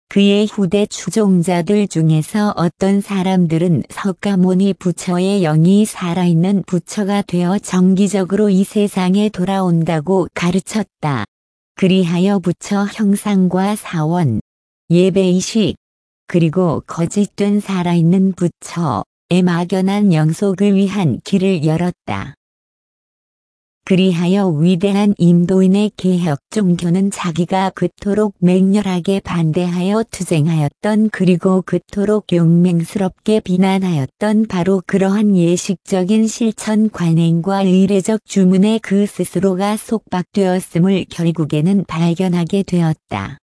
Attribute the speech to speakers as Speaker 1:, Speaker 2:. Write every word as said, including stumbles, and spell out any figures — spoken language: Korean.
Speaker 1: 그의 후대 추종자들 중에서 어떤 사람들은 석가모니 부처의 영이 살아있는 부처가 되어 정기적으로 이 세상에 돌아온다고 가르쳤다. 그리하여 부처 형상과 사원, 예배의식, 그리고 거짓된 살아있는 부처의 막연한 영속을 위한 길을 열었다. 그리하여 위대한 인도인의 개혁 종교는 자기가 그토록 맹렬하게 반대하여 투쟁하였던 그리고 그토록 용맹스럽게 비난하였던 바로 그러한 예식적인 실천 관행과 의례적 주문에 그 스스로가 속박되었음을 결국에는 발견하게 되었다.